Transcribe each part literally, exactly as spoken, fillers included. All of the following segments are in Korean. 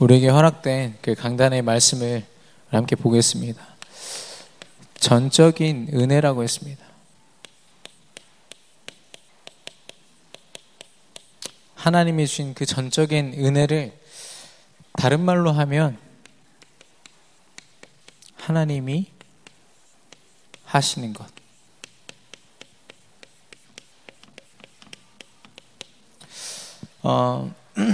우리에게 허락된 그 강단의 말씀을 함께 보겠습니다. 전적인 은혜라고 했습니다. 하나님이 주신 그 전적인 은혜를 다른 말로 하면 하나님이 하시는 것. 어,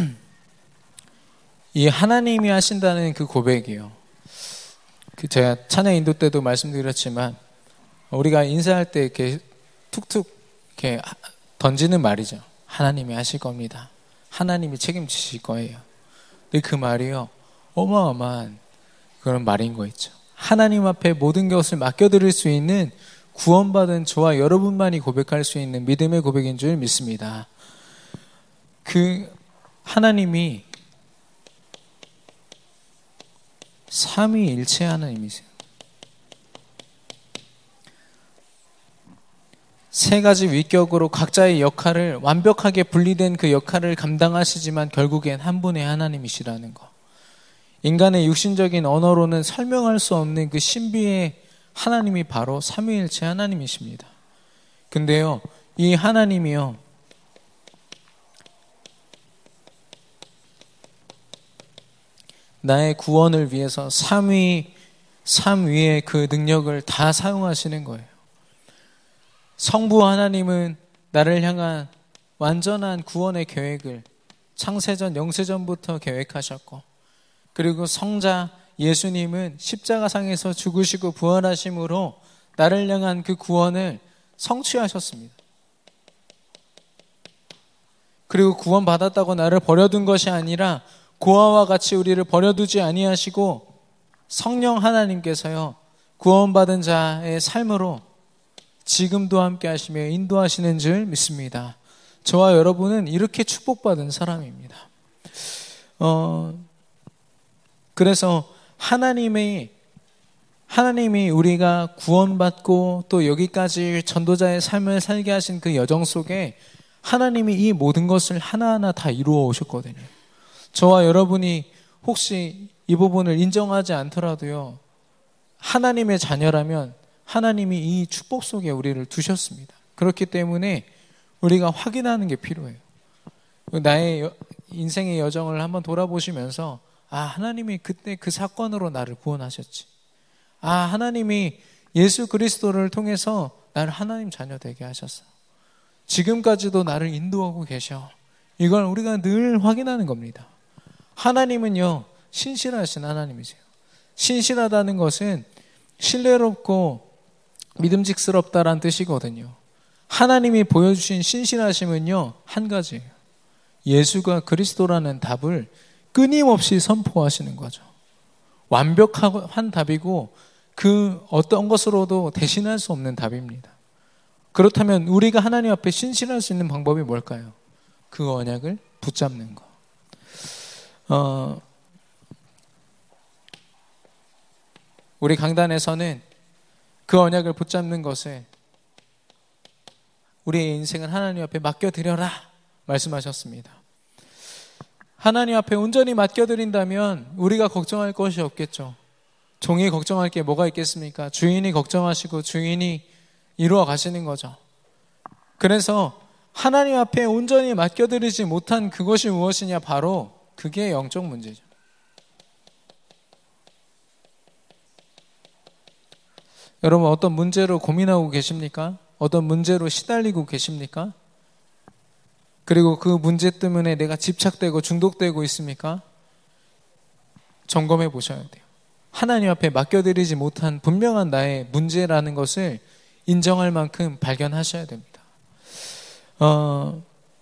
이 하나님이 하신다는 그 고백이요. 그 제가 찬양 인도 때도 말씀드렸지만 우리가 인사할 때 이렇게 툭툭 이렇게 던지는 말이죠. 하나님이 하실 겁니다. 하나님이 책임지실 거예요. 근데 그 말이요, 어마어마한 그런 말인 거 있죠. 하나님 앞에 모든 것을 맡겨드릴 수 있는 구원받은 저와 여러분만이 고백할 수 있는 믿음의 고백인 줄 믿습니다. 그 하나님이 삼위일체 하나님이세요. 세 가지 위격으로 각자의 역할을 완벽하게 분리된 그 역할을 감당하시지만 결국엔 한 분의 하나님이시라는 거. 인간의 육신적인 언어로는 설명할 수 없는 그 신비의 하나님이 바로 삼위일체 하나님이십니다. 근데요, 이 하나님이요, 나의 구원을 위해서 삼위, 삼위의 그 능력을 다 사용하시는 거예요. 성부 하나님은 나를 향한 완전한 구원의 계획을 창세전, 영세전부터 계획하셨고, 그리고 성자 예수님은 십자가상에서 죽으시고 부활하심으로 나를 향한 그 구원을 성취하셨습니다. 그리고 구원받았다고 나를 버려둔 것이 아니라 고아와 같이 우리를 버려두지 아니하시고 성령 하나님께서요, 구원받은 자의 삶으로 지금도 함께 하시며 인도하시는 줄 믿습니다. 저와 여러분은 이렇게 축복받은 사람입니다. 어, 그래서 하나님의, 하나님이 우리가 구원받고 또 여기까지 전도자의 삶을 살게 하신 그 여정 속에 하나님이 이 모든 것을 하나하나 다 이루어 오셨거든요. 저와 여러분이 혹시 이 부분을 인정하지 않더라도요, 하나님의 자녀라면 하나님이 이 축복 속에 우리를 두셨습니다. 그렇기 때문에 우리가 확인하는 게 필요해요. 나의 인생의 여정을 한번 돌아보시면서, 아, 하나님이 그때 그 사건으로 나를 구원하셨지. 아, 하나님이 예수 그리스도를 통해서 나를 하나님 자녀 되게 하셨어. 지금까지도 나를 인도하고 계셔. 이걸 우리가 늘 확인하는 겁니다. 하나님은요, 신실하신 하나님이세요. 신실하다는 것은 신뢰롭고 믿음직스럽다라는 뜻이거든요. 하나님이 보여주신 신실하심은요, 한 가지예요. 예수가 그리스도라는 답을 끊임없이 선포하시는 거죠. 완벽한 답이고 그 어떤 것으로도 대신할 수 없는 답입니다. 그렇다면 우리가 하나님 앞에 신실할 수 있는 방법이 뭘까요? 그 언약을 붙잡는 거. 어, 우리 강단에서는 그 언약을 붙잡는 것을 우리의 인생을 하나님 앞에 맡겨드려라 말씀하셨습니다. 하나님 앞에 온전히 맡겨드린다면 우리가 걱정할 것이 없겠죠. 종이 걱정할 게 뭐가 있겠습니까? 주인이 걱정하시고 주인이 이루어 가시는 거죠. 그래서 하나님 앞에 온전히 맡겨드리지 못한 그것이 무엇이냐? 바로 그게 영적 문제죠. 여러분, 어떤 문제로 고민하고 계십니까? 어떤 문제로 시달리고 계십니까? 그리고 그 문제 때문에 내가 집착되고 중독되고 있습니까? 점검해 보셔야 돼요. 하나님 앞에 맡겨드리지 못한 분명한 나의 문제라는 것을 인정할 만큼 발견하셔야 됩니다. 어,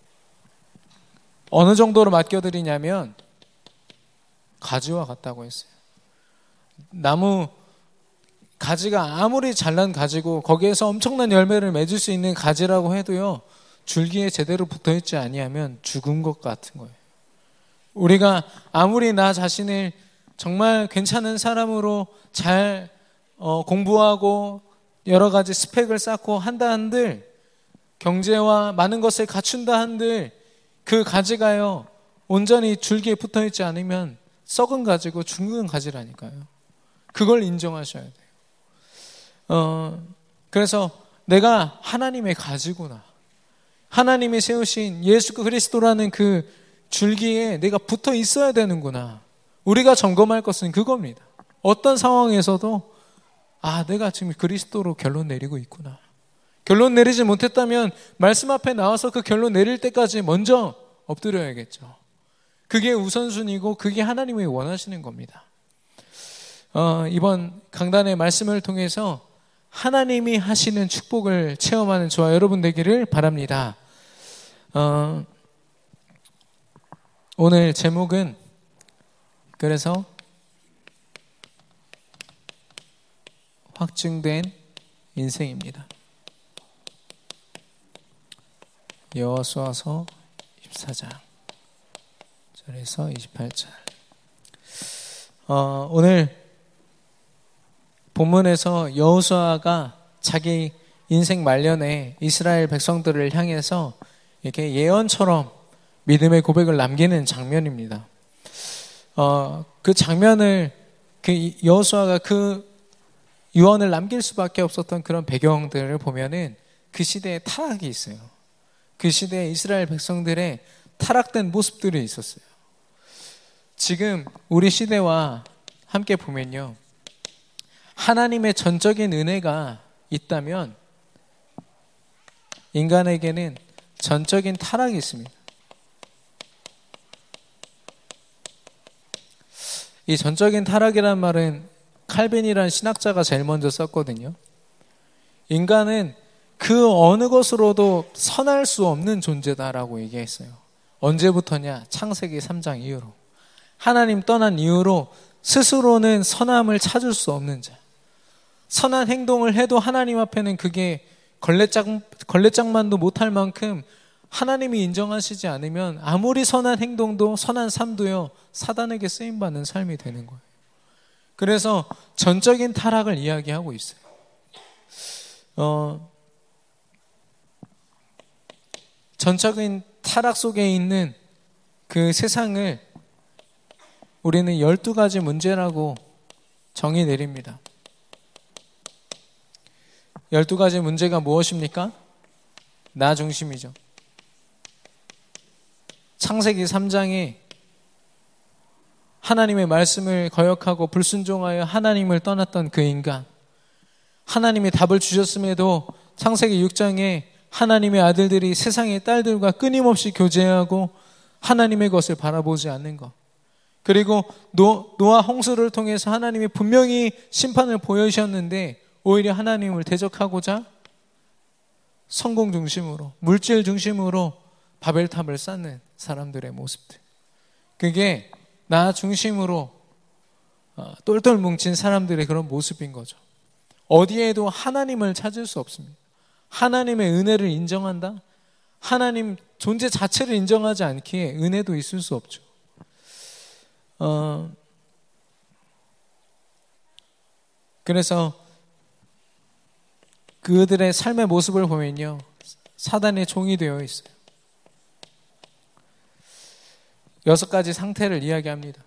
어느 정도로 맡겨드리냐면 가지와 같다고 했어요. 나무 가지가 아무리 잘난 가지고 거기에서 엄청난 열매를 맺을 수 있는 가지라고 해도요, 줄기에 제대로 붙어있지 아니하면 죽은 것 같은 거예요. 우리가 아무리 나 자신을 정말 괜찮은 사람으로 잘 어, 공부하고 여러 가지 스펙을 쌓고 한다 한들, 경제와 많은 것을 갖춘다 한들 그 가지가요 온전히 줄기에 붙어있지 않으면 썩은 가지고 죽는 가지라니까요. 그걸 인정하셔야 돼요. 어, 그래서 내가 하나님의 가지구나. 하나님이 세우신 예수 그리스도라는 그 줄기에 내가 붙어 있어야 되는구나. 우리가 점검할 것은 그겁니다. 어떤 상황에서도 아, 내가 지금 그리스도로 결론 내리고 있구나. 결론 내리지 못했다면 말씀 앞에 나와서 그 결론 내릴 때까지 먼저 엎드려야겠죠. 그게 우선순위고 그게 하나님이 원하시는 겁니다. 어, 이번 강단의 말씀을 통해서 하나님이 하시는 축복을 체험하는 저와 여러분 되기를 바랍니다. 어, 오늘 제목은 그래서 확증된 인생입니다. 여호수아서 십사 장 절에서 이십팔 절. 어, 오늘 본문에서 여호수아가 자기 인생 말년에 이스라엘 백성들을 향해서 이렇게 예언처럼 믿음의 고백을 남기는 장면입니다. 어, 그 장면을 그 여호수아가 그 유언을 남길 수밖에 없었던 그런 배경들을 보면은 그 시대에 타락이 있어요. 그 시대에 이스라엘 백성들의 타락된 모습들이 있었어요. 지금 우리 시대와 함께 보면요, 하나님의 전적인 은혜가 있다면 인간에게는 전적인 타락이 있습니다. 이 전적인 타락이란 말은 칼빈이라는 신학자가 제일 먼저 썼거든요. 인간은 그 어느 것으로도 선할 수 없는 존재다라고 얘기했어요. 언제부터냐? 창세기 삼 장 이후로. 하나님 떠난 이후로 스스로는 선함을 찾을 수 없는 자. 선한 행동을 해도 하나님 앞에는 그게 걸레짝, 걸레짝만도 못할 만큼 하나님이 인정하시지 않으면 아무리 선한 행동도 선한 삶도요, 사단에게 쓰임받는 삶이 되는 거예요. 그래서 전적인 타락을 이야기하고 있어요. 어, 전적인 타락 속에 있는 그 세상을 우리는 열두 가지 문제라고 정의 내립니다. 열두 가지 문제가 무엇입니까? 나 중심이죠. 창세기 삼 장에 하나님의 말씀을 거역하고 불순종하여 하나님을 떠났던 그 인간, 하나님이 답을 주셨음에도 창세기 육 장에 하나님의 아들들이 세상의 딸들과 끊임없이 교제하고 하나님의 것을 바라보지 않는 것, 그리고 노, 노아 홍수를 통해서 하나님이 분명히 심판을 보여주셨는데 오히려 하나님을 대적하고자 성공 중심으로, 물질 중심으로 바벨탑을 쌓는 사람들의 모습들, 그게 나 중심으로 똘똘 뭉친 사람들의 그런 모습인 거죠. 어디에도 하나님을 찾을 수 없습니다. 하나님의 은혜를 인정한다? 하나님 존재 자체를 인정하지 않기에 은혜도 있을 수 없죠. 어, 그래서 그들의 삶의 모습을 보면요, 사단의 종이 되어 있어요. 여섯 가지 상태를 이야기합니다.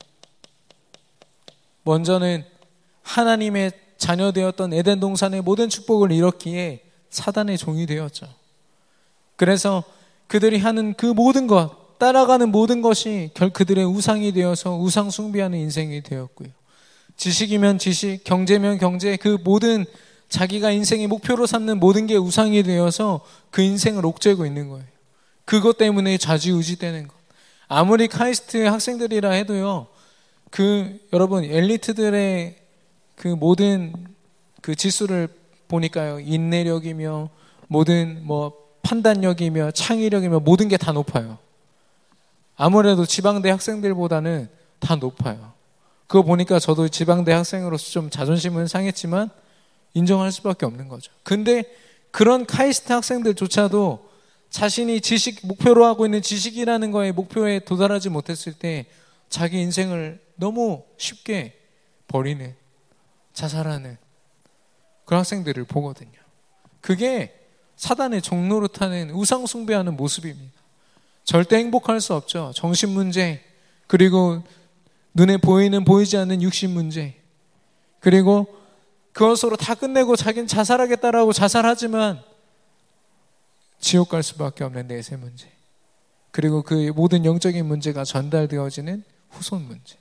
먼저는 하나님의 자녀되었던 에덴 동산의 모든 축복을 잃었기에 사단의 종이 되었죠. 그래서 그들이 하는 그 모든 것, 따라가는 모든 것이 결 그들의 우상이 되어서 우상 숭배하는 인생이 되었고요. 지식이면 지식, 경제면 경제, 그 모든 자기가 인생의 목표로 삼는 모든 게 우상이 되어서 그 인생을 옥죄고 있는 거예요. 그것 때문에 좌지우지되는 것. 아무리 카이스트 학생들이라 해도요, 그 여러분 엘리트들의 그 모든 그 지수를 보니까요, 인내력이며 모든 뭐 판단력이며 창의력이며 모든 게 다 높아요. 아무래도 지방대 학생들보다는 다 높아요. 그거 보니까 저도 지방대 학생으로서 좀 자존심은 상했지만 인정할 수밖에 없는 거죠. 근데 그런 카이스트 학생들조차도 자신이 지식, 목표로 하고 있는 지식이라는 거에 목표에 도달하지 못했을 때 자기 인생을 너무 쉽게 버리는, 자살하는 그런 학생들을 보거든요. 그게 사단의 종노릇하는 우상 숭배하는 모습입니다. 절대 행복할 수 없죠. 정신 문제, 그리고 눈에 보이는 보이지 않는 육신 문제, 그리고 그것으로 다 끝내고 자기는 자살하겠다라고 자살하지만 지옥 갈 수밖에 없는 내세 문제, 그리고 그 모든 영적인 문제가 전달되어지는 후손 문제,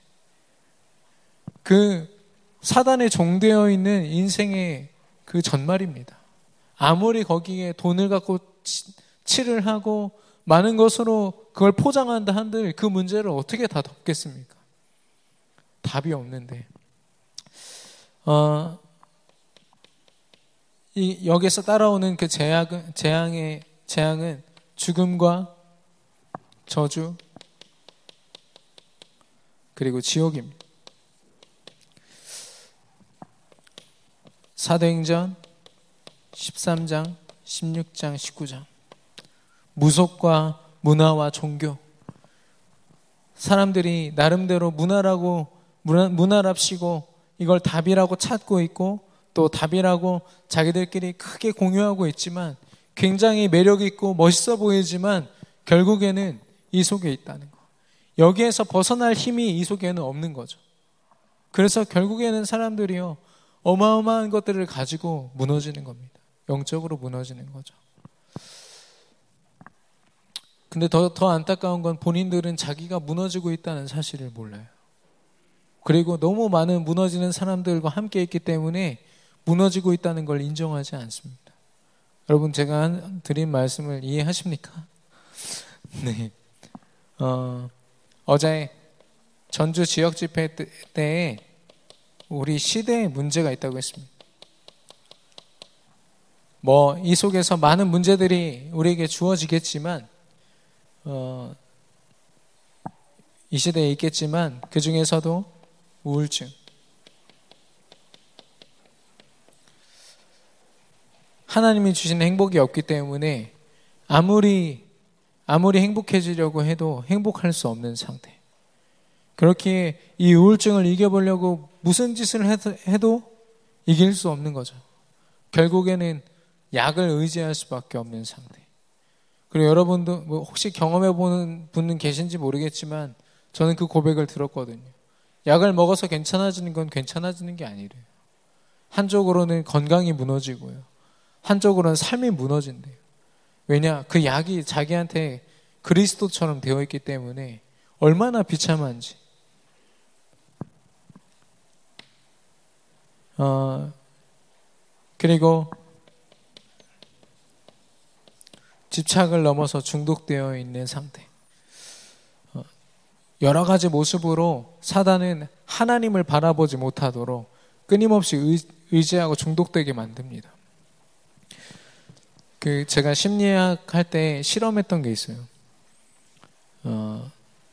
그 사단에 종되어 있는 인생의 그 전말입니다. 아무리 거기에 돈을 갖고 칠을 하고 많은 것으로 그걸 포장한다 한들 그 문제를 어떻게 다 덮겠습니까? 답이 없는데, 어, 이 여기서 따라오는 그 재앙은, 재앙의 재앙은 죽음과 저주 그리고 지옥입니다. 사도행전 십삼 장, 십육 장, 십구 장. 무속과 문화와 종교. 사람들이 나름대로 문화라고 문화, 문화랍시고 이걸 답이라고 찾고 있고 또 답이라고 자기들끼리 크게 공유하고 있지만 굉장히 매력있고 멋있어 보이지만 결국에는 이 속에 있다는 거. 여기에서 벗어날 힘이 이 속에는 없는 거죠. 그래서 결국에는 사람들이요, 어마어마한 것들을 가지고 무너지는 겁니다. 영적으로 무너지는 거죠. 근데 더, 더 안타까운 건 본인들은 자기가 무너지고 있다는 사실을 몰라요. 그리고 너무 많은 무너지는 사람들과 함께 있기 때문에 무너지고 있다는 걸 인정하지 않습니다. 여러분, 제가 드린 말씀을 이해하십니까? 네. 어, 어제 전주 지역 집회 때에 우리 시대에 문제가 있다고 했습니다. 뭐 이 속에서 많은 문제들이 우리에게 주어지겠지만 어, 이 시대에 있겠지만 그 중에서도 우울증, 하나님이 주신 행복이 없기 때문에 아무리 아무리 행복해지려고 해도 행복할 수 없는 상태. 그렇게 이 우울증을 이겨보려고 무슨 짓을 해도 이길 수 없는 거죠. 결국에는 약을 의지할 수밖에 없는 상태. 그리고 여러분도 뭐 혹시 경험해보는 분은 계신지 모르겠지만 저는 그 고백을 들었거든요. 약을 먹어서 괜찮아지는 건 괜찮아지는 게 아니래요. 한쪽으로는 건강이 무너지고요, 한쪽으로는 삶이 무너진대요. 왜냐? 그 약이 자기한테 그리스도처럼 되어 있기 때문에 얼마나 비참한지. 어, 그리고 집착을 넘어서 중독되어 있는 상태. 어, 여러 가지 모습으로 사단은 하나님을 바라보지 못하도록 끊임없이 의, 의지하고 중독되게 만듭니다. 그 제가 심리학 할 때 실험했던 게 있어요. 어,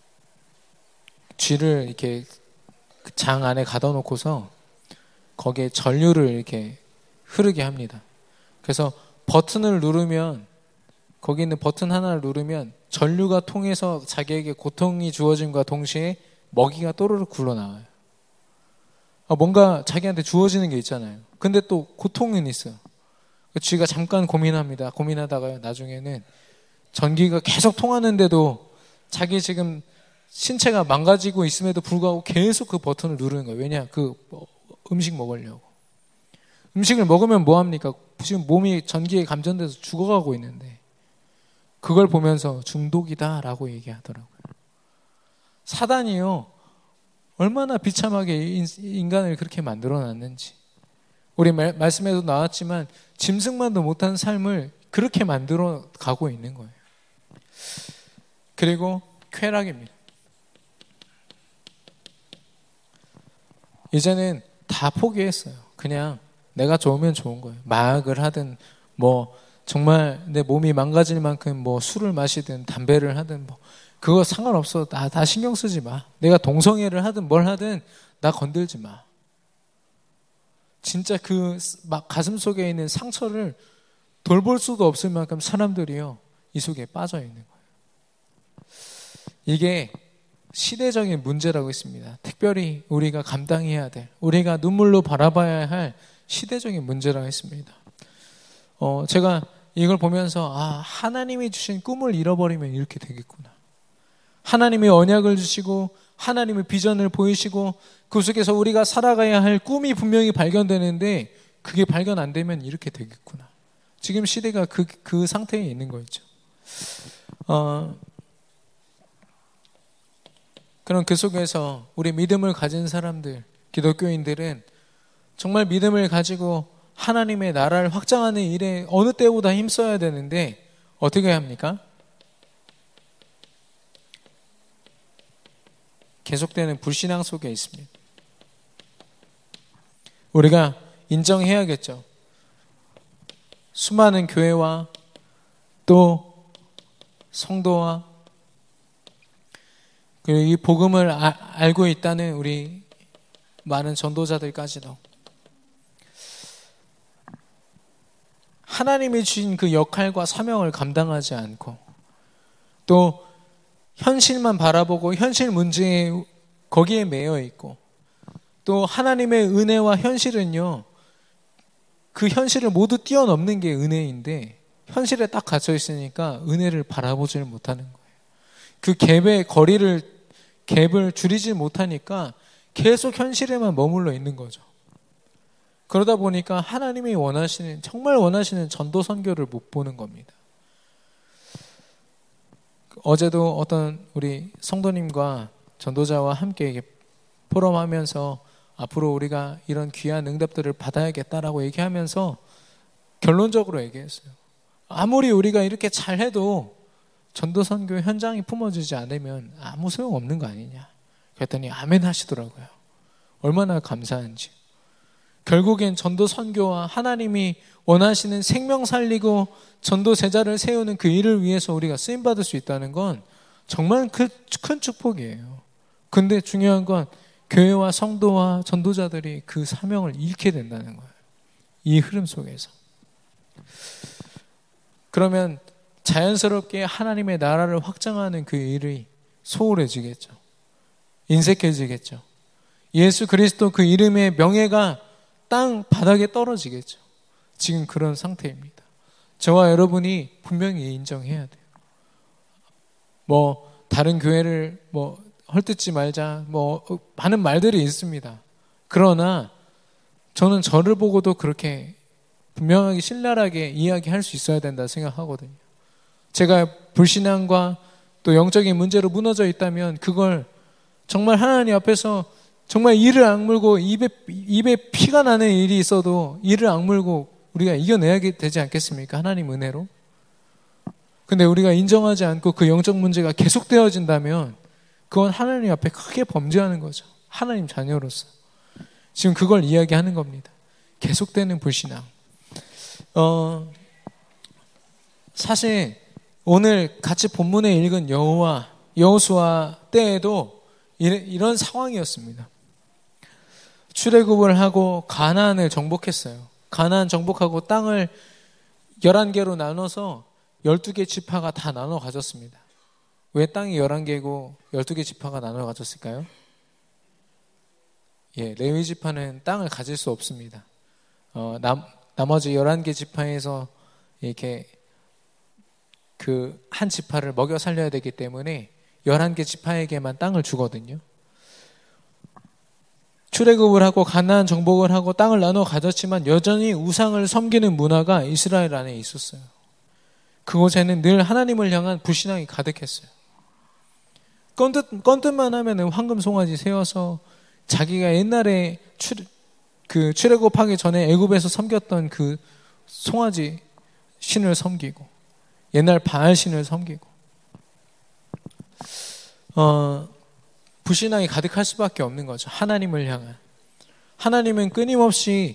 쥐를 이렇게 장 안에 가둬놓고서 거기에 전류를 이렇게 흐르게 합니다. 그래서 버튼을 누르면, 거기 있는 버튼 하나를 누르면 전류가 통해서 자기에게 고통이 주어짐과 동시에 먹이가 또르륵 굴러나와요. 아, 뭔가 자기한테 주어지는 게 있잖아요. 근데 또 고통은 있어요. 쥐가 잠깐 고민합니다. 고민하다가 나중에는 전기가 계속 통하는데도 자기 지금 신체가 망가지고 있음에도 불구하고 계속 그 버튼을 누르는 거예요. 왜냐? 그 음식 먹으려고. 음식을 먹으면 뭐합니까? 지금 몸이 전기에 감전돼서 죽어가고 있는데 그걸 보면서 중독이다라고 얘기하더라고요. 사단이요, 얼마나 비참하게 인간을 그렇게 만들어놨는지. 우리 말, 말씀에도 나왔지만 짐승만도 못한 삶을 그렇게 만들어 가고 있는 거예요. 그리고 쾌락입니다. 이제는 다 포기했어요. 그냥 내가 좋으면 좋은 거예요. 마약을 하든 뭐 정말 내 몸이 망가질 만큼 뭐 술을 마시든 담배를 하든 뭐 그거 상관없어. 나 다 신경 쓰지 마. 내가 동성애를 하든 뭘 하든 나 건들지 마. 진짜 그 막 가슴 속에 있는 상처를 돌볼 수도 없을 만큼 사람들이요, 이 속에 빠져 있는 거예요. 이게 시대적인 문제라고 했습니다. 특별히 우리가 감당해야 될, 우리가 눈물로 바라봐야 할 시대적인 문제라고 했습니다. 어, 제가 이걸 보면서 아, 하나님이 주신 꿈을 잃어버리면 이렇게 되겠구나. 하나님이 언약을 주시고 하나님의 비전을 보이시고 그 속에서 우리가 살아가야 할 꿈이 분명히 발견되는데 그게 발견 안 되면 이렇게 되겠구나. 지금 시대가 그, 그 상태에 있는 거죠. 어, 그럼 그 속에서 우리 믿음을 가진 사람들, 기독교인들은 정말 믿음을 가지고 하나님의 나라를 확장하는 일에 어느 때보다 힘써야 되는데 어떻게 해야 합니까? 계속되는 불신앙 속에 있습니다. 우리가 인정해야겠죠. 수많은 교회와 또 성도와 그리고 이 복음을 아, 알고 있다는 우리 많은 전도자들까지도 하나님이 주신 그 역할과 사명을 감당하지 않고 또 현실만 바라보고 현실 문제에 거기에 매여 있고 또 하나님의 은혜와 현실은요, 그 현실을 모두 뛰어넘는 게 은혜인데 현실에 딱 갇혀 있으니까 은혜를 바라보질 못하는 거예요. 그 갭의 거리를 갭을 줄이지 못하니까 계속 현실에만 머물러 있는 거죠. 그러다 보니까 하나님이 원하시는, 정말 원하시는 전도 선교를 못 보는 겁니다. 어제도 어떤 우리 성도님과 전도자와 함께 포럼하면서 앞으로 우리가 이런 귀한 응답들을 받아야겠다라고 얘기하면서 결론적으로 얘기했어요. 아무리 우리가 이렇게 잘해도 전도 선교 현장이 품어지지 않으면 아무 소용 없는 거 아니냐. 그랬더니 아멘 하시더라고요. 얼마나 감사한지. 결국엔 전도 선교와 하나님이 원하시는 생명 살리고 전도 제자를 세우는 그 일을 위해서 우리가 쓰임받을 수 있다는 건 정말 큰 축복이에요. 근데 중요한 건 교회와 성도와 전도자들이 그 사명을 잃게 된다는 거예요. 이 흐름 속에서. 그러면 자연스럽게 하나님의 나라를 확장하는 그 일이 소홀해지겠죠. 인색해지겠죠. 예수 그리스도 그 이름의 명예가 땅 바닥에 떨어지겠죠. 지금 그런 상태입니다. 저와 여러분이 분명히 인정해야 돼요. 뭐 다른 교회를 뭐 헐뜯지 말자, 뭐 많은 말들이 있습니다. 그러나 저는 저를 보고도 그렇게 분명하게 신랄하게 이야기할 수 있어야 된다 생각하거든요. 제가 불신앙과 또 영적인 문제로 무너져 있다면 그걸 정말 하나님 앞에서 정말 이를 악물고 입에, 입에 피가 나는 일이 있어도 이를 악물고 우리가 이겨내야 되지 않겠습니까? 하나님 은혜로. 근데 우리가 인정하지 않고 그 영적 문제가 계속되어진다면 그건 하나님 앞에 크게 범죄하는 거죠. 하나님 자녀로서. 지금 그걸 이야기하는 겁니다. 계속되는 불신앙. 어, 사실 오늘 같이 본문에 읽은 여호와, 여호수아 때에도 이런 상황이었습니다. 출애굽을 하고 가나안을 정복했어요. 가나안 정복하고 땅을 열한 개로 나눠서 열두 개 지파가 다 나눠 가졌습니다. 왜 땅이 열한 개고 열두 개 지파가 나눠 가졌을까요? 예, 레위 지파는 땅을 가질 수 없습니다. 어, 남, 나머지 열한 개 지파에서 이렇게 그 한 지파를 먹여 살려야 되기 때문에 열한 개 지파에게만 땅을 주거든요. 출애굽을 하고 가나안 정복을 하고 땅을 나눠 가졌지만 여전히 우상을 섬기는 문화가 이스라엘 안에 있었어요. 그곳에는 늘 하나님을 향한 불신앙이 가득했어요. 건뜻, 건뜻만 하면은 황금 송아지 세워서 자기가 옛날에 출, 그 출애굽하기 전에 애굽에서 섬겼던 그 송아지 신을 섬기고 옛날 바알 신을 섬기고 어, 불신앙이 가득할 수밖에 없는 거죠. 하나님을 향한. 하나님은 끊임없이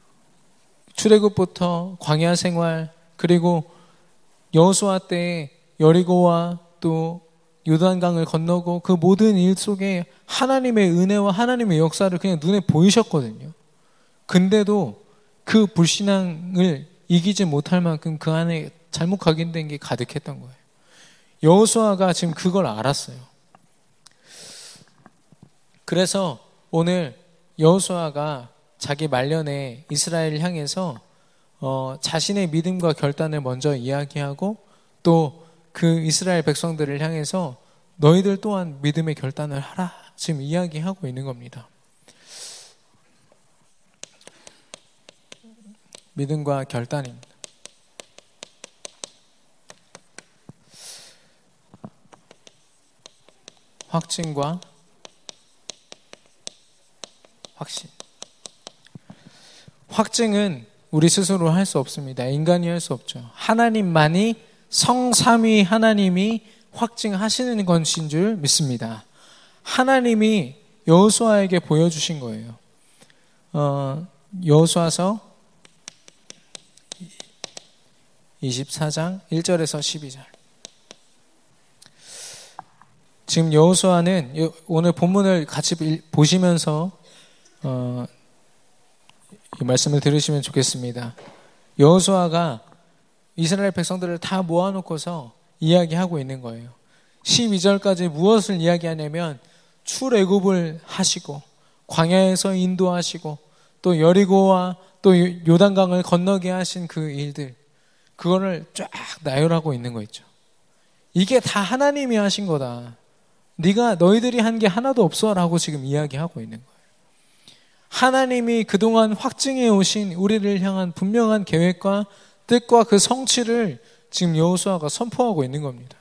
출애굽부터 광야 생활 그리고 여호수아 때 여리고와 또 요단강을 건너고 그 모든 일 속에 하나님의 은혜와 하나님의 역사를 그냥 눈에 보이셨거든요. 근데도 그 불신앙을 이기지 못할 만큼 그 안에 잘못 각인된 게 가득했던 거예요. 여호수아가 지금 그걸 알았어요. 그래서 오늘 여호수아가 자기 말년에 이스라엘을 향해서 어, 자신의 믿음과 결단을 먼저 이야기하고 또 그 이스라엘 백성들을 향해서 너희들 또한 믿음의 결단을 하라. 지금 이야기하고 있는 겁니다. 믿음과 결단입니다. 확증과 확신. 확증은 우리 스스로 할 수 없습니다. 인간이 할 수 없죠. 하나님만이, 성삼위 하나님이 확증하시는 것인 줄 믿습니다. 하나님이 여호수아에게 보여주신 거예요. 어, 여호수아서 이십사 장 일 절에서 십이 절. 지금 여호수아는 오늘 본문을 같이 보시면서 어, 이 말씀을 들으시면 좋겠습니다. 여호수아가 이스라엘 백성들을 다 모아놓고서 이야기하고 있는 거예요. 십이 절까지 무엇을 이야기하냐면 출애굽을 하시고 광야에서 인도하시고 또 여리고와 또 요단강을 건너게 하신 그 일들, 그거를 쫙 나열하고 있는 거 있죠. 이게 다 하나님이 하신 거다. 네가 너희들이 한 게 하나도 없어라고 지금 이야기하고 있는 거예요. 하나님이 그동안 확증해 오신 우리를 향한 분명한 계획과 뜻과 그 성취를 지금 여호수아가 선포하고 있는 겁니다.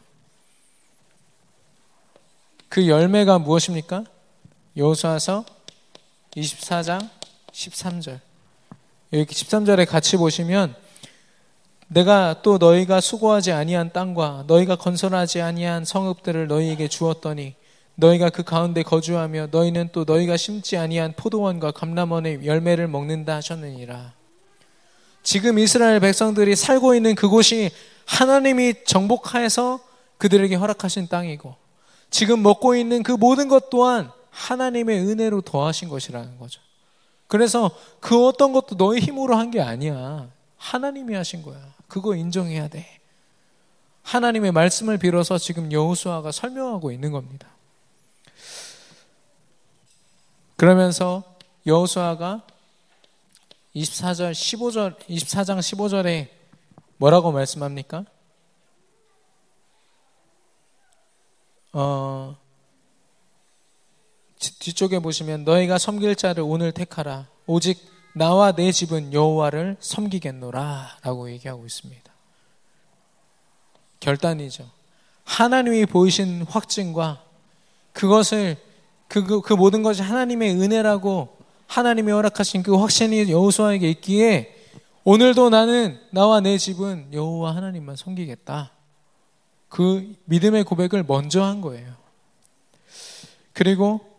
그 열매가 무엇입니까? 여호수아서 이십사 장 십삼 절. 여기 십삼 절에 같이 보시면 내가 또 너희가 수고하지 아니한 땅과 너희가 건설하지 아니한 성읍들을 너희에게 주었더니 너희가 그 가운데 거주하며 너희는 또 너희가 심지 아니한 포도원과 감람원의 열매를 먹는다 하셨느니라. 지금 이스라엘 백성들이 살고 있는 그곳이 하나님이 정복하여서 그들에게 허락하신 땅이고 지금 먹고 있는 그 모든 것 또한 하나님의 은혜로 더하신 것이라는 거죠. 그래서 그 어떤 것도 너희 힘으로 한 게 아니야. 하나님이 하신 거야. 그거 인정해야 돼. 하나님의 말씀을 빌어서 지금 여호수아가 설명하고 있는 겁니다. 그러면서 여호수아가 이십사 절 십오 절 이십사 장 십오 절에 뭐라고 말씀합니까? 어, 뒤쪽에 보시면 너희가 섬길 자를 오늘 택하라. 오직 나와 내 집은 여호와를 섬기겠노라 라고 얘기하고 있습니다. 결단이죠. 하나님이 보이신 확증과 그것을 그, 그, 그 모든 것이 하나님의 은혜라고 하나님이 허락하신 그 확신이 여호수아에게 있기에 오늘도 나는 나와 내 집은 여호와 하나님만 섬기겠다. 그 믿음의 고백을 먼저 한 거예요. 그리고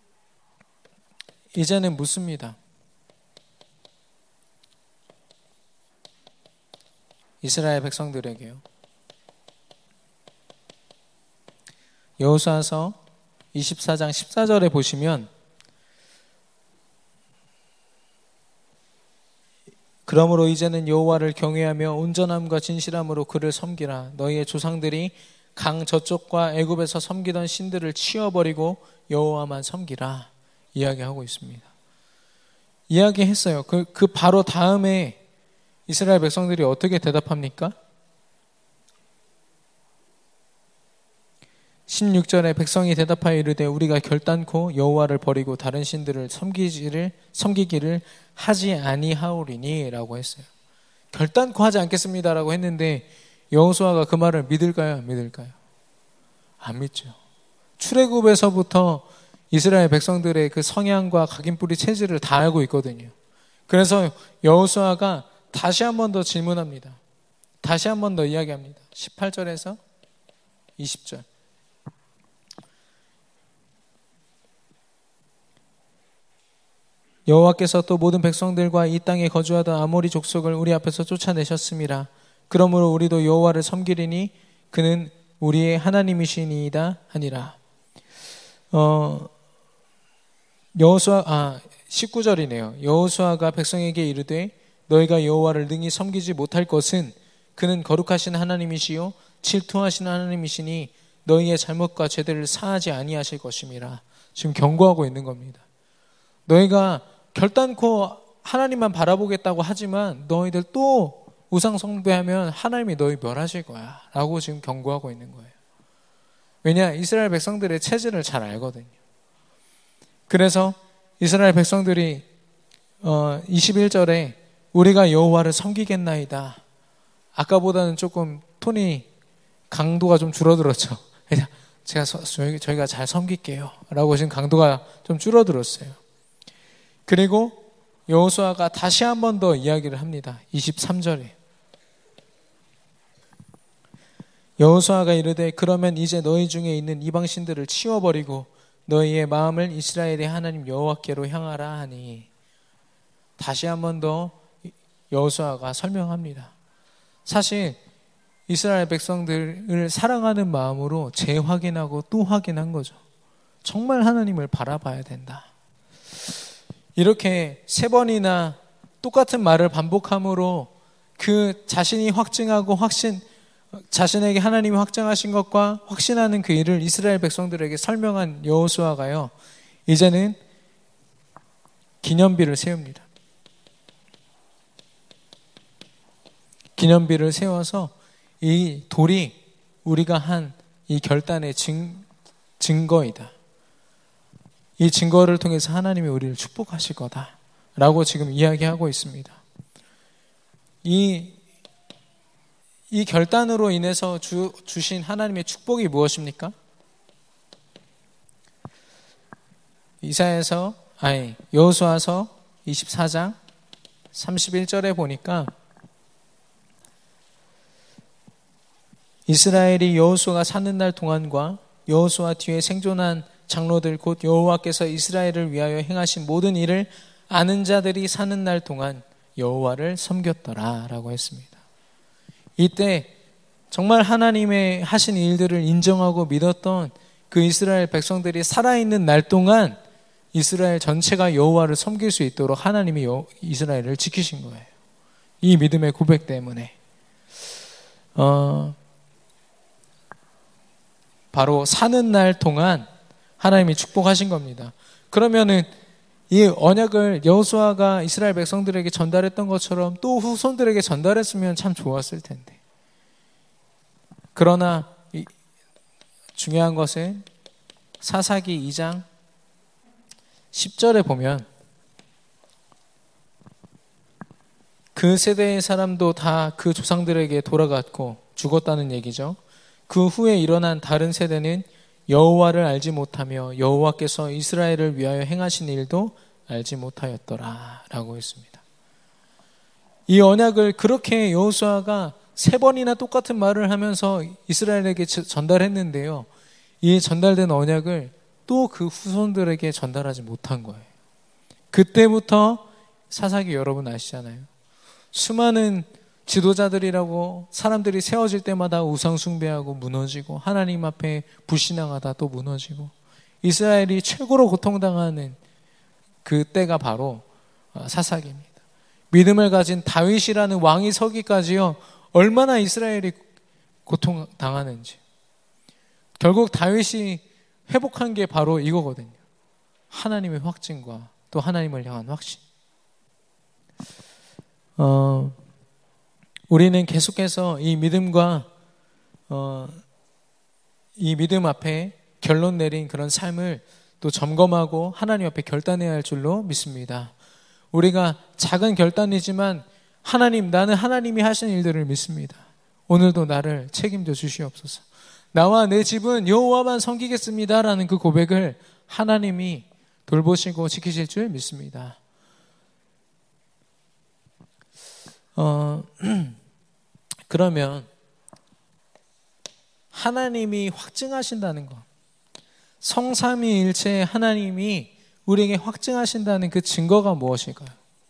이제는 묻습니다. 이스라엘 백성들에게요. 여호수아서 이십사 장 십사 절에 보시면 그러므로 이제는 여호와를 경외하며 온전함과 진실함으로 그를 섬기라. 너희의 조상들이 강 저쪽과 애굽에서 섬기던 신들을 치워버리고 여호와만 섬기라. 이야기하고 있습니다. 이야기했어요. 그, 그 바로 다음에 이스라엘 백성들이 어떻게 대답합니까? 십육 절에 백성이 대답하여 이르되 우리가 결단코 여호와를 버리고 다른 신들을 섬기지를 섬기기를 하지 아니하오리니 라고 했어요. 결단코 하지 않겠습니다라고 했는데 여호수아가 그 말을 믿을까요? 안 믿을까요? 안 믿죠. 출애굽에서부터 이스라엘 백성들의 그 성향과 각인뿌리 체질을 다 알고 있거든요. 그래서 여호수아가 다시 한 번 더 질문합니다. 다시 한 번 더 이야기합니다. 십팔 절에서 이십 절. 여호와께서 또 모든 백성들과 이 땅에 거주하던 아모리 족속을 우리 앞에서 쫓아내셨음이라. 그러므로 우리도 여호와를 섬기리니 그는 우리의 하나님이시니이다 하니라. 어, 여호수아 아 십구 절이네요. 여호수아가 백성에게 이르되 너희가 여호와를 능히 섬기지 못할 것은 그는 거룩하신 하나님이시요 질투하신 하나님이시니 너희의 잘못과 죄들을 사하지 아니하실 것임이라. 지금 경고하고 있는 겁니다. 너희가 결단코 하나님만 바라보겠다고 하지만 너희들 또 우상 숭배하면 하나님이 너희 멸하실 거야 라고 지금 경고하고 있는 거예요. 왜냐? 이스라엘 백성들의 체질을 잘 알거든요. 그래서 이스라엘 백성들이 어, 이십일 절에 우리가 여호와를 섬기겠나이다. 아까보다는 조금 톤이 강도가 좀 줄어들었죠. 제가 저희, 저희가 잘 섬길게요 라고 지금 강도가 좀 줄어들었어요. 그리고 여호수아가 다시 한 번 더 이야기를 합니다. 이십삼 절에 여호수아가 이르되 그러면 이제 너희 중에 있는 이방신들을 치워버리고 너희의 마음을 이스라엘의 하나님 여호와께로 향하라 하니, 다시 한 번 더 여호수아가 설명합니다. 사실 이스라엘 백성들을 사랑하는 마음으로 재확인하고 또 확인한 거죠. 정말 하나님을 바라봐야 된다. 이렇게 세 번이나 똑같은 말을 반복함으로 그 자신이 확증하고 확신, 자신에게 하나님이 확증하신 것과 확신하는 그 일을 이스라엘 백성들에게 설명한 여호수아가요, 이제는 기념비를 세웁니다. 기념비를 세워서 이 돌이 우리가 한 이 결단의 증, 증거이다. 이 증거를 통해서 하나님이 우리를 축복하실 거다라고 지금 이야기하고 있습니다. 이, 이 결단으로 인해서 주, 주신 하나님의 축복이 무엇입니까? 이사야서, 아니, 여호수아서 이십사 장 삼십일 절에 보니까 이스라엘이 여호수아가 사는 날 동안과 여호수아 뒤에 생존한 장로들 곧 여호와께서 이스라엘을 위하여 행하신 모든 일을 아는 자들이 사는 날 동안 여호와를 섬겼더라 라고 했습니다. 이때 정말 하나님의 하신 일들을 인정하고 믿었던 그 이스라엘 백성들이 살아있는 날 동안 이스라엘 전체가 여호와를 섬길 수 있도록 하나님이 이스라엘을 지키신 거예요. 이 믿음의 고백 때문에 어, 바로 사는 날 동안 하나님이 축복하신 겁니다. 그러면은 이 언약을 여호수아가 이스라엘 백성들에게 전달했던 것처럼 또 후손들에게 전달했으면 참 좋았을 텐데. 그러나 이, 중요한 것은 사사기 이 장 십 절에 보면 그 세대의 사람도 다 그 조상들에게 돌아갔고 죽었다는 얘기죠. 그 후에 일어난 다른 세대는 여호와를 알지 못하며 여호와께서 이스라엘을 위하여 행하신 일도 알지 못하였더라 라고 했습니다. 이 언약을 그렇게 여호수아가 세 번이나 똑같은 말을 하면서 이스라엘에게 전달했는데요, 이 전달된 언약을 또 그 후손들에게 전달하지 못한 거예요. 그때부터 사사기 여러분 아시잖아요. 수많은 지도자들이라고 사람들이 세워질 때마다 우상 숭배하고 무너지고 하나님 앞에 불신앙하다 또 무너지고 이스라엘이 최고로 고통당하는 그 때가 바로 사사기입니다. 믿음을 가진 다윗이라는 왕이 서기까지요, 얼마나 이스라엘이 고통당하는지. 결국 다윗이 회복한 게 바로 이거거든요. 하나님의 확증과 또 하나님을 향한 확신. 어, 우리는 계속해서 이 믿음과 어, 이 믿음 앞에 결론 내린 그런 삶을 또 점검하고 하나님 앞에 결단해야 할 줄로 믿습니다. 우리가 작은 결단이지만 하나님, 나는 하나님이 하신 일들을 믿습니다. 오늘도 나를 책임져 주시옵소서. 나와 내 집은 여호와만 섬기겠습니다 라는 그 고백을 하나님이 돌보시고 지키실 줄 믿습니다. 어, 그러면 하나님이 확증하신다는 것, 성삼위일체 하나님이 우리에게 확증하신다는 그 증거가 무엇일까요?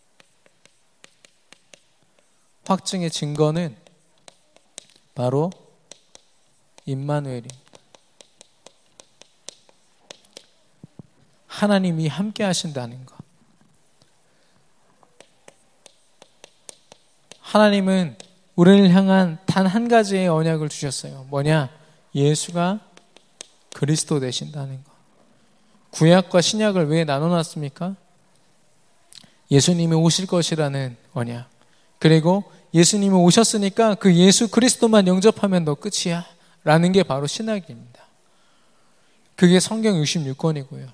확증의 증거는 바로 임마누엘입니다. 하나님이 함께 하신다는 것. 하나님은 우리를 향한 단 한 가지의 언약을 주셨어요. 뭐냐? 예수가 그리스도 되신다는 것. 구약과 신약을 왜 나눠놨습니까? 예수님이 오실 것이라는 언약. 그리고 예수님이 오셨으니까 그 예수 그리스도만 영접하면 너 끝이야 라는 게 바로 신약입니다. 그게 성경 육십육 권이고요.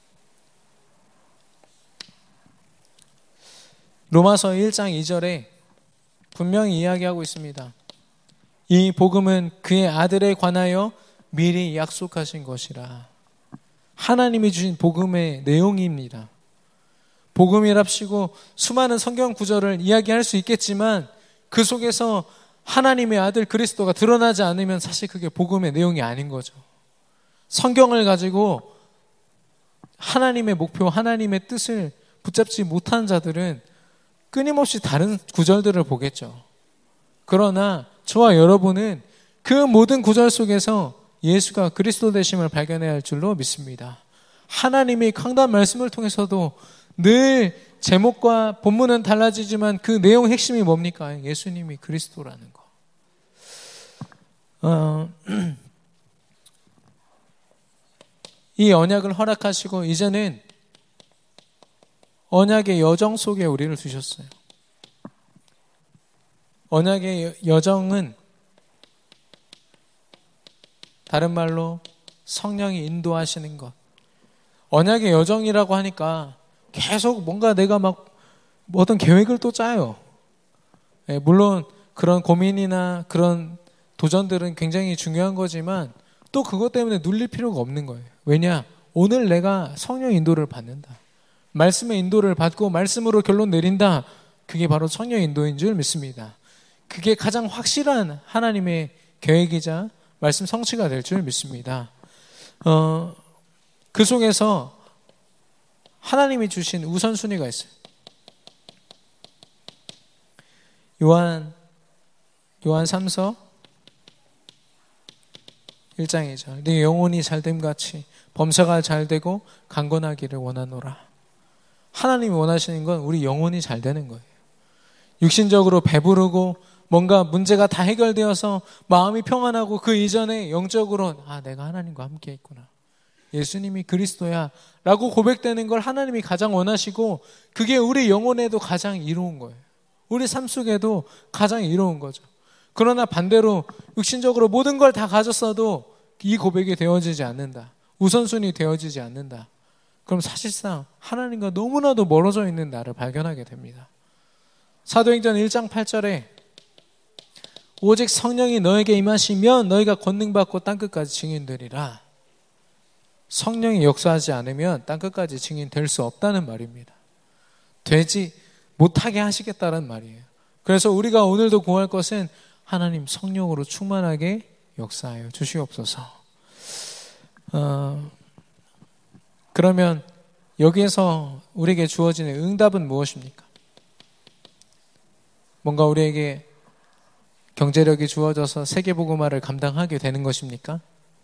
로마서 일 장 이 절에 분명히 이야기하고 있습니다. 이 복음은 그의 아들에 관하여 미리 약속하신 것이라. 하나님이 주신 복음의 내용입니다. 복음이랍시고 수많은 성경 구절을 이야기할 수 있겠지만 그 속에서 하나님의 아들 그리스도가 드러나지 않으면 사실 그게 복음의 내용이 아닌 거죠. 성경을 가지고 하나님의 목표, 하나님의 뜻을 붙잡지 못한 자들은 끊임없이 다른 구절들을 보겠죠. 그러나 저와 여러분은 그 모든 구절 속에서 예수가 그리스도 되심을 발견해야 할 줄로 믿습니다. 하나님이 강단 말씀을 통해서도 늘 제목과 본문은 달라지지만 그 내용 핵심이 뭡니까? 예수님이 그리스도라는 거. 어, 이 언약을 허락하시고 이제는 언약의 여정 속에 우리를 두셨어요. 언약의 여정은 다른 말로 성령이 인도하시는 것. 언약의 여정이라고 하니까 계속 뭔가 내가 막 어떤 계획을 또 짜요. 예, 물론 그런 고민이나 그런 도전들은 굉장히 중요한 거지만 또 그것 때문에 눌릴 필요가 없는 거예요. 왜냐? 오늘 내가 성령 인도를 받는다. 말씀의 인도를 받고 말씀으로 결론 내린다. 그게 바로 성령 인도인 줄 믿습니다. 그게 가장 확실한 하나님의 계획이자 말씀 성취가 될 줄 믿습니다. 어, 그 속에서 하나님이 주신 우선순위가 있어요. 요한 요한 삼 서 일 장 이 절 네 영혼이 잘됨 같이 범사가 잘되고 강건하기를 원하노라. 하나님이 원하시는 건 우리 영혼이 잘 되는 거예요. 육신적으로 배부르고 뭔가 문제가 다 해결되어서 마음이 평안하고 그 이전에 영적으로 아 내가 하나님과 함께 있구나. 예수님이 그리스도야 라고 고백되는 걸 하나님이 가장 원하시고 그게 우리 영혼에도 가장 이로운 거예요. 우리 삶 속에도 가장 이로운 거죠. 그러나 반대로 육신적으로 모든 걸 다 가졌어도 이 고백이 되어지지 않는다. 우선순위 되어지지 않는다. 그럼 사실상 하나님과 너무나도 멀어져 있는 나를 발견하게 됩니다. 사도행전 일 장 팔 절에 오직 성령이 너에게 임하시면 너희가 권능받고 땅끝까지 증인되리라. 성령이 역사하지 않으면 땅끝까지 증인될 수 없다는 말입니다. 되지 못하게 하시겠다는 말이에요. 그래서 우리가 오늘도 구할 것은 하나님 성령으로 충만하게 역사하여 주시옵소서. 어, 그러면 여기에서 우리에게 주어지는 응답은 무엇입니까? 뭔가 우리에게 경제력이 주어져서 세계복음화를 감당하게 되는 것입니까?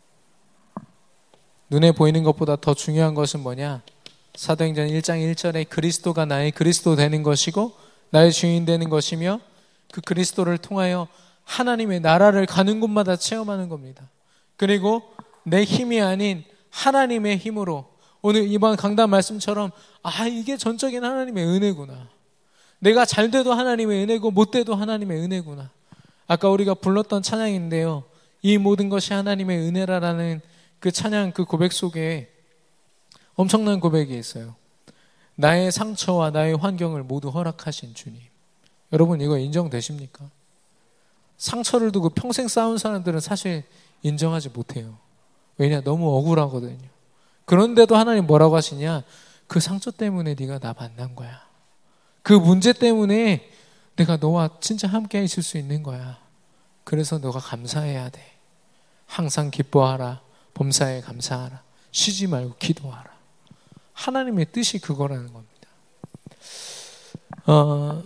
눈에 보이는 것보다 더 중요한 것은 뭐냐? 사도행전 일 장 일 절에 그리스도가 나의 그리스도 되는 것이고 나의 주인 되는 것이며 그 그리스도를 통하여 하나님의 나라를 가는 곳마다 체험하는 겁니다. 그리고 내 힘이 아닌 하나님의 힘으로 오늘 이번 강단 말씀처럼 아 이게 전적인 하나님의 은혜구나. 내가 잘 돼도 하나님의 은혜고 못 돼도 하나님의 은혜구나. 아까 우리가 불렀던 찬양인데요. 이 모든 것이 하나님의 은혜라라는 그 찬양 그 고백 속에 엄청난 고백이 있어요. 나의 상처와 나의 환경을 모두 허락하신 주님. 여러분 이거 인정되십니까? 상처를 두고 평생 싸운 사람들은 사실 인정하지 못해요. 왜냐? 너무 억울하거든요. 그런데도 하나님 뭐라고 하시냐? 그 상처 때문에 네가 나 만난 거야. 그 문제 때문에 내가 너와 진짜 함께 있을 수 있는 거야. 그래서 너가 감사해야 돼. 항상 기뻐하라. 범사에 감사하라. 쉬지 말고 기도하라. 하나님의 뜻이 그거라는 겁니다. 어,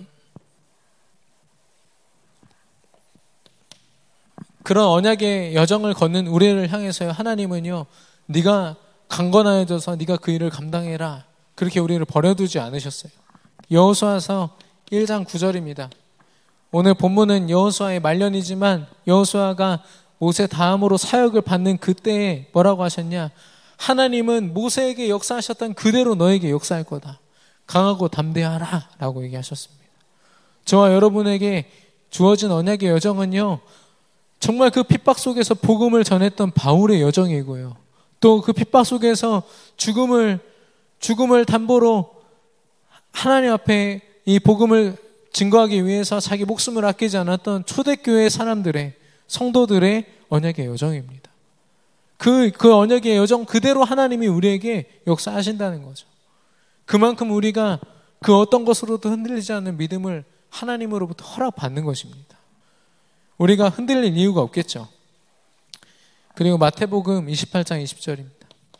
그런 언약의 여정을 걷는 우리를 향해서요. 하나님은요. 네가 강건하여져서 네가 그 일을 감당해라. 그렇게 우리를 버려두지 않으셨어요. 여호수아서 일 장 구 절입니다. 오늘 본문은 여호수아의 말년이지만 여호수아가 모세 다음으로 사역을 받는 그때에 뭐라고 하셨냐? 하나님은 모세에게 역사하셨던 그대로 너에게 역사할 거다. 강하고 담대하라 라고 얘기하셨습니다. 저와 여러분에게 주어진 언약의 여정은요. 정말 그 핍박 속에서 복음을 전했던 바울의 여정이고요. 또 그 핍박 속에서 죽음을 죽음을 담보로 하나님 앞에 이 복음을 증거하기 위해서 자기 목숨을 아끼지 않았던 초대교회 사람들의 성도들의 언약의 여정입니다. 그, 그 언약의 여정 그대로 하나님이 우리에게 역사하신다는 거죠. 그만큼 우리가 그 어떤 것으로도 흔들리지 않는 믿음을 하나님으로부터 허락받는 것입니다. 우리가 흔들릴 이유가 없겠죠. 그리고 마태복음 이십팔 장 이십 절입니다.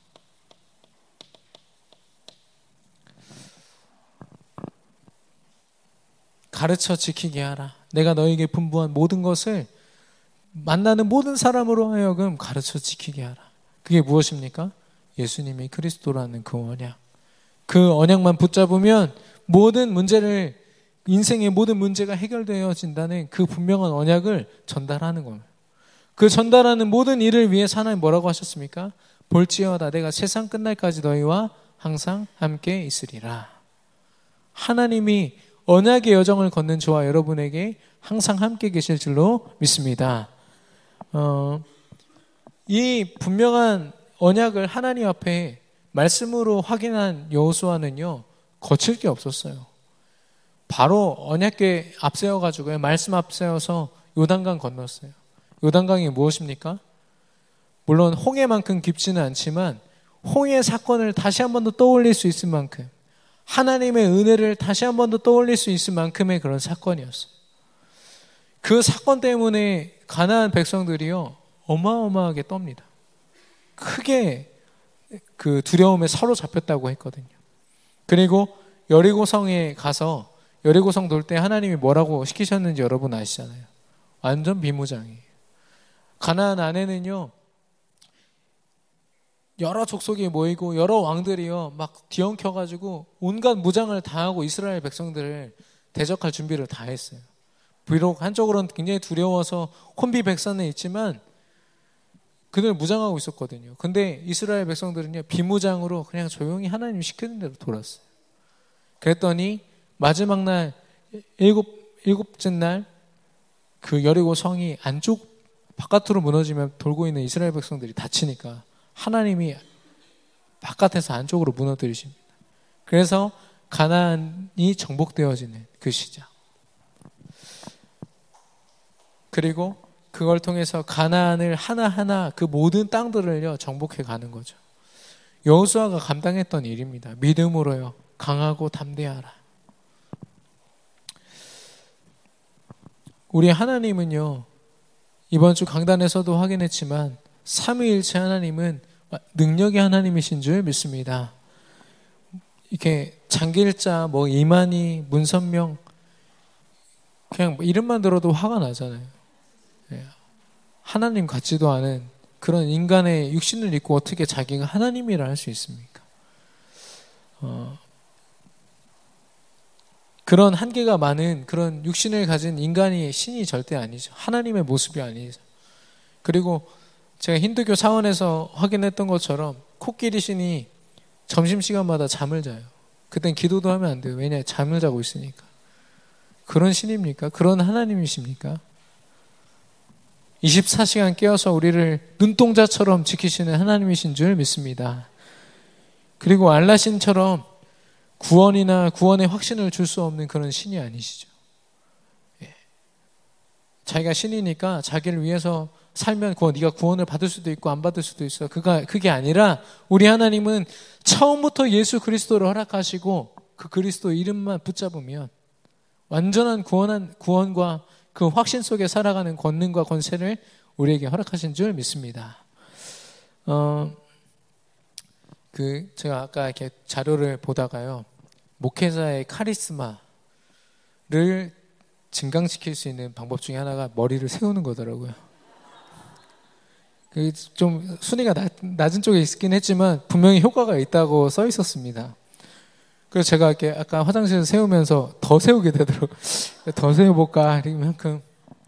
가르쳐 지키게 하라. 내가 너에게 분부한 모든 것을 만나는 모든 사람으로 하여금 가르쳐 지키게 하라. 그게 무엇입니까? 예수님이 그리스도라는 그 언약. 그 언약만 붙잡으면 모든 문제를, 인생의 모든 문제가 해결되어진다는 그 분명한 언약을 전달하는 겁니다. 그 전달하는 모든 일을 위해서 하나님 뭐라고 하셨습니까? 볼지어다 내가 세상 끝날까지 너희와 항상 함께 있으리라. 하나님이 언약의 여정을 걷는 저와 여러분에게 항상 함께 계실 줄로 믿습니다. 어, 이 분명한 언약을 하나님 앞에 말씀으로 확인한 여호수아는요, 거칠 게 없었어요. 바로 언약궤 앞세워가지고요, 말씀 앞세워서 요단강 건넜어요. 요단강이 무엇입니까? 물론 홍해만큼 깊지는 않지만 홍해 사건을 다시 한 번 더 떠올릴 수 있을 만큼, 하나님의 은혜를 다시 한 번 더 떠올릴 수 있을 만큼의 그런 사건이었어요. 그 사건 때문에 가나안 백성들이요, 어마어마하게 떱니다. 크게 그 두려움에 사로잡혔다고 했거든요. 그리고 여리고성에 가서 여리고성 돌 때 하나님이 뭐라고 시키셨는지 여러분 아시잖아요. 완전 비무장이에요. 가나안 안에는요, 여러 족속이 모이고 여러 왕들이요 막 뒤엉켜가지고 온갖 무장을 다 하고 이스라엘 백성들을 대적할 준비를 다 했어요. 비록 한쪽으로는 굉장히 두려워서 혼비백산에 있지만 그들 무장하고 있었거든요. 근데 이스라엘 백성들은요 비무장으로 그냥 조용히 하나님 시키는 대로 돌았어요. 그랬더니 마지막 날 일곱 일곱째 날 그 여리고 성이 안쪽 바깥으로 무너지면 돌고 있는 이스라엘 백성들이 다치니까 하나님이 바깥에서 안쪽으로 무너뜨리십니다. 그래서 가나안이 정복되어지는 그 시작. 그리고 그걸 통해서 가나안을 하나하나 그 모든 땅들을요 정복해 가는 거죠. 여호수아가 감당했던 일입니다. 믿음으로요 강하고 담대하라. 우리 하나님은요 이번 주 강단에서도 확인했지만 삼위일체 하나님은 능력의 하나님이신 줄 믿습니다. 이렇게 장길자, 뭐 이만희, 문선명 그냥 뭐 이름만 들어도 화가 나잖아요. 하나님 같지도 않은 그런 인간의 육신을 입고 어떻게 자기가 하나님이라 할 수 있습니까? 어, 그런 한계가 많은 그런 육신을 가진 인간이 신이 절대 아니죠. 하나님의 모습이 아니죠. 그리고 제가 힌두교 사원에서 확인했던 것처럼 코끼리 신이 점심시간마다 잠을 자요. 그땐 기도도 하면 안 돼요. 왜냐? 잠을 자고 있으니까. 그런 신입니까? 그런 하나님이십니까? 이십사 시간 깨어서 우리를 눈동자처럼 지키시는 하나님이신 줄 믿습니다. 그리고 알라신처럼 구원이나 구원의 확신을 줄 수 없는 그런 신이 아니시죠. 예. 자기가 신이니까 자기를 위해서 살면 구원, 네가 구원을 받을 수도 있고 안 받을 수도 있어. 그가, 그게 아니라 우리 하나님은 처음부터 예수 그리스도를 허락하시고 그 그리스도 이름만 붙잡으면 완전한 구원한, 구원과 그 확신 속에 살아가는 권능과 권세를 우리에게 허락하신 줄 믿습니다. 어, 그, 제가 아까 이렇게 자료를 보다가요, 목회자의 카리스마를 증강시킬 수 있는 방법 중에 하나가 머리를 세우는 거더라고요. 좀 순위가 낮, 낮은 쪽에 있긴 했지만 분명히 효과가 있다고 써 있었습니다. 그래서 제가 이렇게 아까 화장실에서 세우면서 더 세우게 되도록 더 세워볼까 이만큼.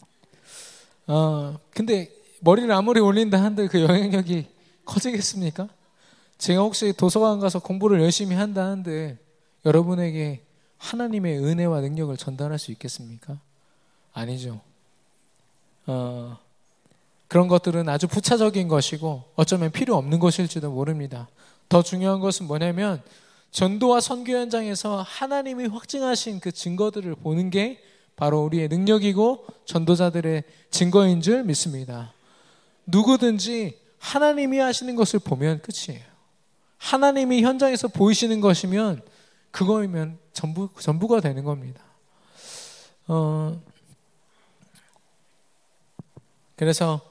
어, 근데 머리를 아무리 올린다 한들 그 영향력이 커지겠습니까? 제가 혹시 도서관 가서 공부를 열심히 한다 한들 여러분에게 하나님의 은혜와 능력을 전달할 수 있겠습니까? 아니죠. 어, 그런 것들은 아주 부차적인 것이고 어쩌면 필요 없는 것일지도 모릅니다. 더 중요한 것은 뭐냐면 전도와 선교 현장에서 하나님이 확증하신 그 증거들을 보는 게 바로 우리의 능력이고 전도자들의 증거인 줄 믿습니다. 누구든지 하나님이 하시는 것을 보면 끝이에요. 하나님이 현장에서 보이시는 것이면 그거이면 전부, 전부가 되는 겁니다. 어, 그래서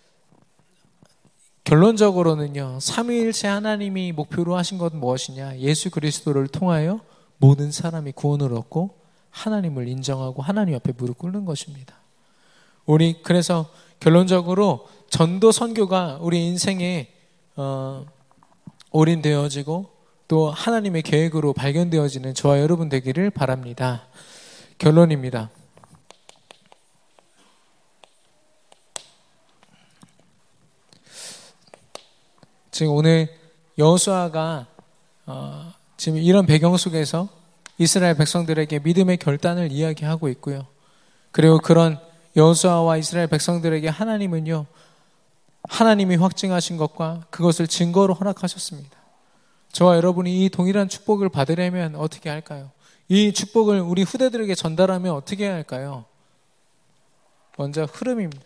결론적으로는요, 삼위일체 하나님이 목표로 하신 것은 무엇이냐? 예수 그리스도를 통하여 모든 사람이 구원을 얻고 하나님을 인정하고 하나님 앞에 무릎 꿇는 것입니다. 우리 그래서 결론적으로 전도 선교가 우리 인생에 어, 올인되어지고 또 하나님의 계획으로 발견되어지는 저와 여러분 되기를 바랍니다. 결론입니다. 지금 오늘 여호수아가 어, 지금 이런 배경 속에서 이스라엘 백성들에게 믿음의 결단을 이야기하고 있고요. 그리고 그런 여호수아와 이스라엘 백성들에게 하나님은요, 하나님이 확증하신 것과 그것을 증거로 허락하셨습니다. 저와 여러분이 이 동일한 축복을 받으려면 어떻게 할까요? 이 축복을 우리 후대들에게 전달하면 어떻게 해야 할까요? 먼저 흐름입니다.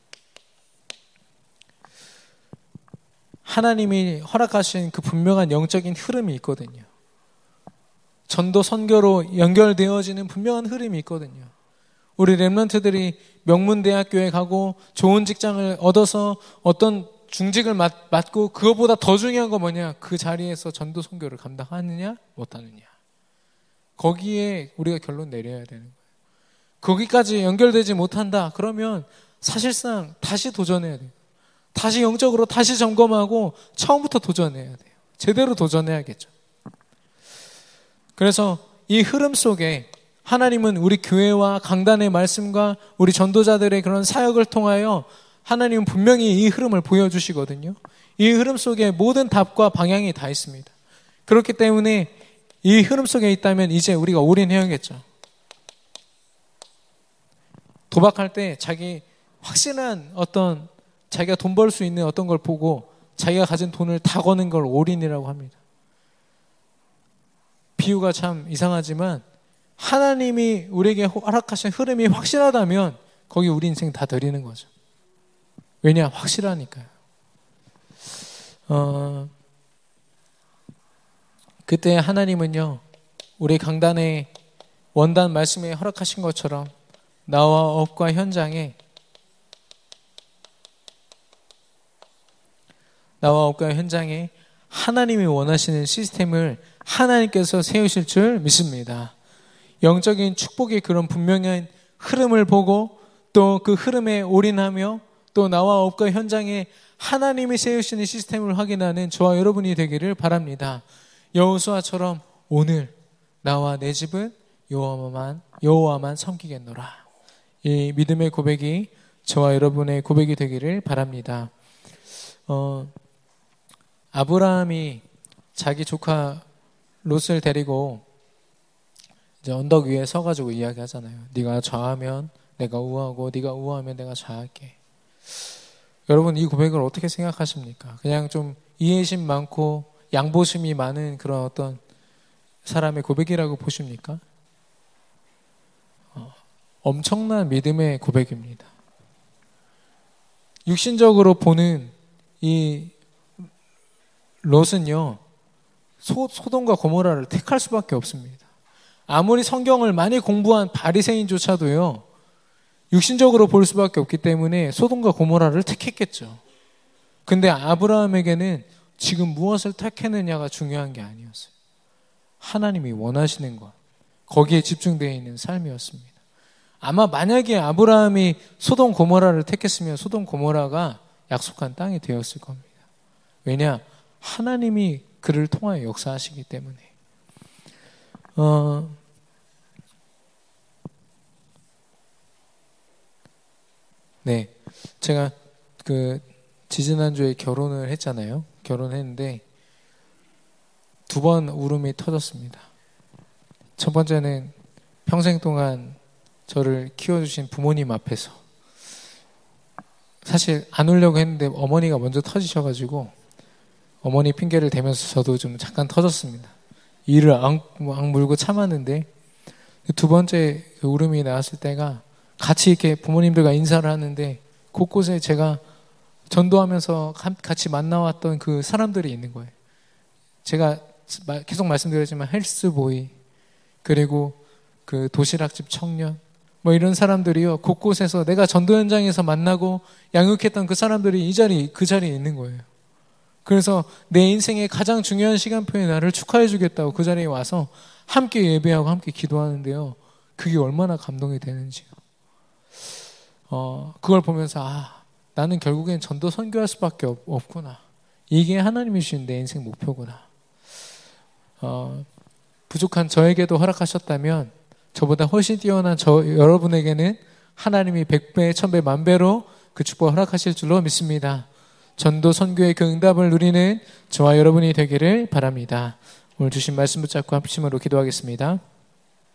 하나님이 허락하신 그 분명한 영적인 흐름이 있거든요. 전도 선교로 연결되어지는 분명한 흐름이 있거든요. 우리 렘넌트들이 명문대학교에 가고 좋은 직장을 얻어서 어떤 중직을 맡, 맡고 그것보다 더 중요한 건 뭐냐? 그 자리에서 전도 선교를 감당하느냐 못하느냐. 거기에 우리가 결론 내려야 되는 거예요. 거기까지 연결되지 못한다 그러면 사실상 다시 도전해야 돼요. 다시 영적으로 다시 점검하고 처음부터 도전해야 돼요. 제대로 도전해야겠죠. 그래서 이 흐름 속에 하나님은 우리 교회와 강단의 말씀과 우리 전도자들의 그런 사역을 통하여 하나님은 분명히 이 흐름을 보여주시거든요. 이 흐름 속에 모든 답과 방향이 다 있습니다. 그렇기 때문에 이 흐름 속에 있다면 이제 우리가 올인해야겠죠. 도박할 때 자기 확실한 어떤 자기가 돈 벌 수 있는 어떤 걸 보고 자기가 가진 돈을 다 거는 걸 올인이라고 합니다. 비유가 참 이상하지만 하나님이 우리에게 허락하신 흐름이 확실하다면 거기 우리 인생 다 드리는 거죠. 왜냐? 확실하니까요. 어, 그때 하나님은요, 우리 강단의 원단 말씀에 허락하신 것처럼 나와 업과 현장에 나와 업과 현장에 하나님이 원하시는 시스템을 하나님께서 세우실 줄 믿습니다. 영적인 축복의 그런 분명한 흐름을 보고 또 그 흐름에 올인하며 또 나와 업과 현장에 하나님이 세우시는 시스템을 확인하는 저와 여러분이 되기를 바랍니다. 여호수아처럼 오늘 나와 내 집은 여호와만 여호와만 섬기겠노라. 이 믿음의 고백이 저와 여러분의 고백이 되기를 바랍니다. 어, 아브라함이 자기 조카 롯을 데리고 이제 언덕 위에 서가지고 이야기하잖아요. 네가 좌하면 내가 우하고 네가 우하면 내가 좌할게. 여러분 이 고백을 어떻게 생각하십니까? 그냥 좀 이해심 많고 양보심이 많은 그런 어떤 사람의 고백이라고 보십니까? 어, 엄청난 믿음의 고백입니다. 육신적으로 보는 이 롯은요, 소, 소돔과 고모라를 택할 수밖에 없습니다. 아무리 성경을 많이 공부한 바리새인조차도요, 육신적으로 볼 수밖에 없기 때문에 소돔과 고모라를 택했겠죠. 근데 아브라함에게는 지금 무엇을 택했느냐가 중요한 게 아니었어요. 하나님이 원하시는 것, 거기에 집중되어 있는 삶이었습니다. 아마 만약에 아브라함이 소돔 고모라를 택했으면 소돔 고모라가 약속한 땅이 되었을 겁니다. 왜냐? 하나님이 그를 통하여 역사하시기 때문에. 어, 네, 제가 그 지지난주에 결혼을 했잖아요. 결혼했는데 두 번 울음이 터졌습니다. 첫 번째는 평생 동안 저를 키워주신 부모님 앞에서 사실 안 오려고 했는데 어머니가 먼저 터지셔가지고 어머니 핑계를 대면서 저도 좀 잠깐 터졌습니다. 이를 악, 악물고 참았는데 두 번째 그 울음이 나왔을 때가 같이 이렇게 부모님들과 인사를 하는데 곳곳에 제가 전도하면서 같이 만나왔던 그 사람들이 있는 거예요. 제가 계속 말씀드렸지만 헬스보이 그리고 그 도시락집 청년 뭐 이런 사람들이요 곳곳에서 내가 전도 현장에서 만나고 양육했던 그 사람들이 이 자리 그 자리에 있는 거예요. 그래서 내 인생의 가장 중요한 시간표에 나를 축하해 주겠다고 그 자리에 와서 함께 예배하고 함께 기도하는데요. 그게 얼마나 감동이 되는지요. 어, 그걸 보면서 아, 나는 결국엔 전도 선교할 수밖에 없, 없구나. 이게 하나님이 주신 내 인생 목표구나. 어, 부족한 저에게도 허락하셨다면 저보다 훨씬 뛰어난 저 여러분에게는 하나님이 백배, 천배, 만배로 그 축복을 허락하실 줄로 믿습니다. 전도 선교의 그 응답을 누리는 저와 여러분이 되기를 바랍니다. 오늘 주신 말씀 붙잡고 합심으로 기도하겠습니다.